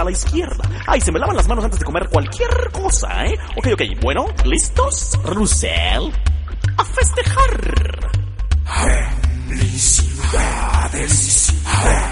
a la izquierda. Ay, se me lavan las manos antes de comer cualquier cosa, ¿eh? Ok, bueno, ¿listos? Russell, a festejar. Felicidades.